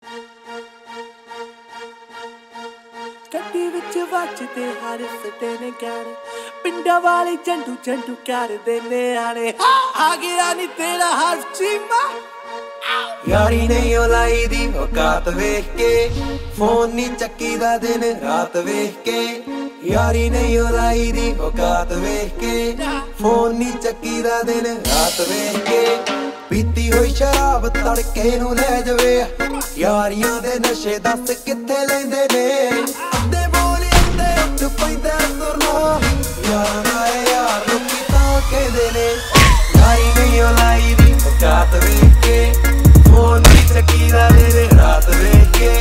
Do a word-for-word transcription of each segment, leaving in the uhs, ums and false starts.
ਗੱਡੀ ਵਿੱਚ ਵੱਜਦੇ ਹਰ ਸਟੇ ਨੇ ਗਾਣੇ, ਪਿੰਡਾਂ ਵਾਲੇ ਝੰਡੂ ਝੰਡੂ ਕਰਦੇ ਨੇ ਆਣੇ। ਆ ਗਿਆ ਨੀ ਤੇਰਾ ਹਰ ਚੀਮਾ, ਯਾਰੀ ਨਹੀਂ ਉਹ ਲਾਈ ਦੀ ਔਕਾਤ ਵੇਖ ਕੇ, ਫੋਨ ਨੀ ਚੱਕੀ ਦਾ ਦਿਨ ਰਾਤ ਵੇਖ ਕੇ। ਯਾਰੀ ਨਹੀਂ ਉਹ ਲਾਈ ਦੀ ਔਕਾਤ ਵੇਖ ਕੇ, ਫੋਨ ਨੀ ਚੱਕੀ ਦਾ ਦਿਨ ਰਾਤ ਵੇਖ ਕੇ। ਪੀਤੀ ਹੋਈ ਸ਼ਰਾਬ ਤੜਕੇ ਨੂੰ ਲੈ ਜਾਵੇ, ਯਾਰੀਆਂ ਦੇ ਨਸ਼ੇ ਦੱਸ ਕਿੱਥੇ ਲੈਂਦੇ ਨੇ। ਅੱਧੇ ਬੋਲੇ ਅੱਧੇ ਉੱਠ ਪੈਂਦਾ ਤੁਰਨਾ, ਯਾਰਾਂ ਦਾ ਯਾਰ ਲੋਕੀ ਤਾਂ ਕਹਿੰਦੇ ਨੇ। ਯਾਰੀ ਨਹੀਂ ਉਹ ਲਾਈ ਦੀ ਔਕਾਤ ਵੇਖ ਕੇ, ਫੋਨ ਨੀ ਚੱਕੀ ਦਾ ਦਿਨ ਰਾਤ ਵੇਖ ਕੇ।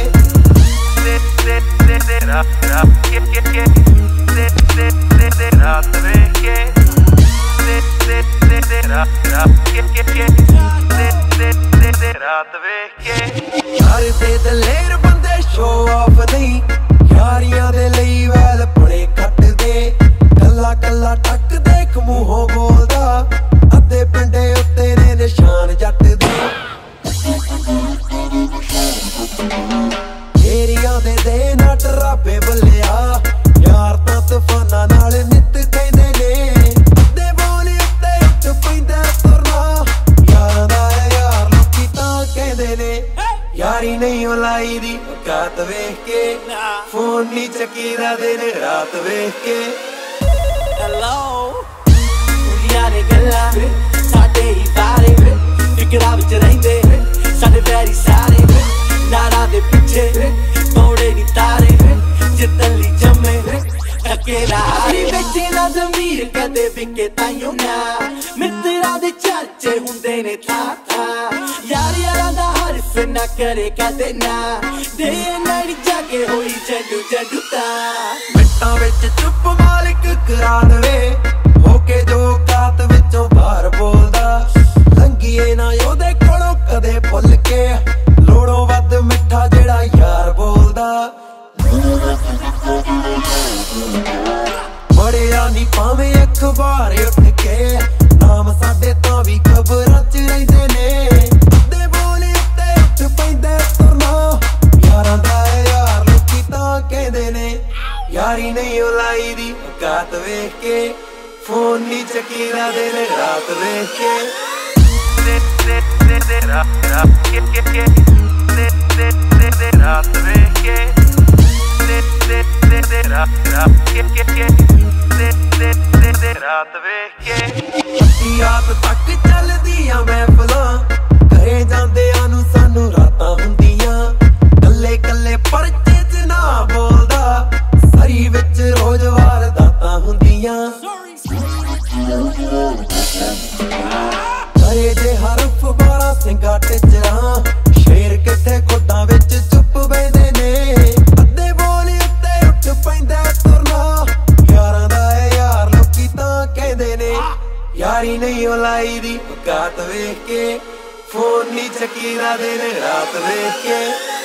ਰਾਤ ਵੇਖ ਕੇ ਰਾਤ ਵੇਖ ਕੇ। ਯਾਰ ਦੇ ਦਲੇਰ ਬੰਦੇ ਸ਼ੋ ਆਫ ਨਹੀਂ, ਯਾਰੀਆਂ ਦੇ ਲਈ ਵੈਲ ਬੜੇ ਕੱਟਦੇ। ਕੱਲਾ ਕੱਲਾ ਟੱਕ ਦੇਖ ਮੂੰਹੋਂ ਬੋਲਦਾ, ਅੱਧੇ ਪਿੰਡੇ ਉੱਤੇ ਨੇ ਨਿਸ਼ਾਨ ਜੱਟ ਦੇ। ਏਰੀਆਂ ਦੇ ਦੇ ਨਾ ਡਰਾਬੇ ਬੱਲਿਆ, ਯਾਰ ਤਾਂ ਤੂਫਾਨਾਂ ਨਾਲ ਨਿੱਤ ਕਹਿੰਦੇ ਨੇ। ਅੱਧੇ ਬੋਲੇ ਉੱਤੇ ਉੱਠ ਪੈਂਦਾ ਤੁਰਨਾ, ਯਾਰਾਂ ਦਾ ਯਾਰ ਲੋਕੀ ਤਾਂ ਕਹਿੰਦੇ ਨੇ। ਯਾਰੀ ਨਹੀਂ ਉਹ ਲਾਈ ਦੀ ਔਕਾਤ ਵੇਖ ਕੇ, ਫੋਨ ਨੀ ਚੱਕੀ ਦਾ ਦਿਨ ਰਾਤ ਵੇਖ ਕੇ। ਹੈਲੋ ਕੁੜੀਆਂ ਨੇ ਗੱਲਾਂ ਸਾਡੇ ਹੀ ਬਾਰੇ, ਫਿਕਰਾਂ ਵਿੱਚ ਰਹਿੰਦੇ ਸਾਡੇ ਵੈਰੀ ਸਾਰੇ। ਨਾਰਾਂ ਦੇ ਪਿੱਛੇ ਤੋੜੇ ਨੀ ਤਾਰੇ, ਜਿੱਤਣ ਲਈ ਜੰਮੇ ਅਕੇਲਾ ਹਾਰੀ ਵਿੱਚ ਨਾ ਜ਼ਮੀਰ ਕਦੇ ਵਿਕੇ ਤਾਈਓ ਨਾ। ਮਿੱਤਰਾਂ ਦੇ ਚਰਚੇ ਹੁੰਦੇ ਨੇ ਥਾਂ ਥਾਂ, ਯਾਰ ਯਾਰਾਂ ਦਾ ਹਰਫ ਨਾ ਕਰੇ ਕਦੇ ਨਾ। ਦੇ ਨਾਈਟ ਜਾਗੇ ਹੋਈ ਜੱਡੂ ਜੱਡੂ ਤਾਂ, ਮਿੰਟਾਂ ਵਿੱਚ ਚੁੱਪ ਮਾਲਿਕ ਕਰਾ ਦੇਵੇ, ਹੋ ਕੇ ਜੋ ਕਾਤ ਵਿੱਚੋਂ ਬਾਹਰ ਬੋਲਦਾ। ਲੰਘੀਏ ਨਾ ਉਹਦੇ ਕੋਲੋਂ ਕਦੇ ਭੁੱਲ ਕੇ, ਲੋੜੋਂ ਵੱਧ ਮਿੱਠਾ ਜਿਹੜਾ ਯਾਰ ਬੋਲਦਾ। ਮੜਿਆ ਨੀ ਭਾਵੇਂ ਅਖਬਾਰ ਉੱਠ ਕੇ, ਨਾਮ ਸਾਡੇ ਤਾਂ ਵੀ ਖਬਰਾਂ ਚ ਰਹਿੰਦੇ ਨੇ। ਅੱਧੇ ਬੋਲੇ ਉੱਤੇ ਉੱਠ ਪੈਂਦਾ ਤੁਰਨਾ, ਯਾਰਾਂ ਦਾ ਯਾਰ ਲੋਕੀ ਤਾਂ ਕਹਿੰਦੇ ਨੇ। ਯਾਰੀ ਨਹੀਂ ਉਹ ਲਾਈ ਦੀ ਔਕਾਤ ਵੇਖ ਕੇ, ਫੋਨ ਨੀ ਚੱਕੀ ਦਾ ਦਿਨ ਰਾਤ ਵੇਖ ਕੇ। ਰਾਤ ਵੇਖ ਕੇ ਰਾਤ ਵੇਖ ਕੇ। ਅੱਧੀ ਰਾਤ ਤੱਕ ਚੱਲਦੀਆਂ ਮਹਿਫਲਾਂ, ਘਰੇ ਜਾਂਦਿਆਂ ਨੂੰ ਸਾਨੂੰ ਰਾਤਾਂ ਹੁੰਦੀਆਂ। ਕੱਲੇ ਕੱਲੇ ਪਰਚੇ ਚ ਨਾ ਬੋਲਦਾ, ਸਰੀ ਵਿੱਚ ਰੋਜ਼ ਵਾਰਦਾਤਾਂ ਹੁੰਦੀਆਂ। ਘਰੇ ਜੇ ਹਰਫ ਬਾਰਾਂ ਸਿੰਘਾਂ ਟਿਚਰਾਂ, ਸ਼ੇਰ ਕਿੱਥੇ ਖੁੱਡਾਂ ਵਿੱਚ ਚੁੱਪ ਬੈਂਦੇ ਨੇ। ਅੱਧੇ ਬੋਲੇ ਉੱਤੇ ਉੱਠ ਪੈਂਦਾ ਤੁਰਨਾ, ਯਾਰਾਂ ਦਾ ਯਾਰ ਲੋਕੀ ਤਾਂ ਕਹਿੰਦੇ ਨੇ। ਯਾਰੀ ਨਹੀਂ ਉਹ ਲਾਈ ਦੀ ਔਕਾਤ ਵੇਖ ਕੇ, ਫੋਨ ਨੀ ਚੱਕੀ ਦਾ ਦਿਨ ਰਾਤ ਵੇਖ ਕੇ।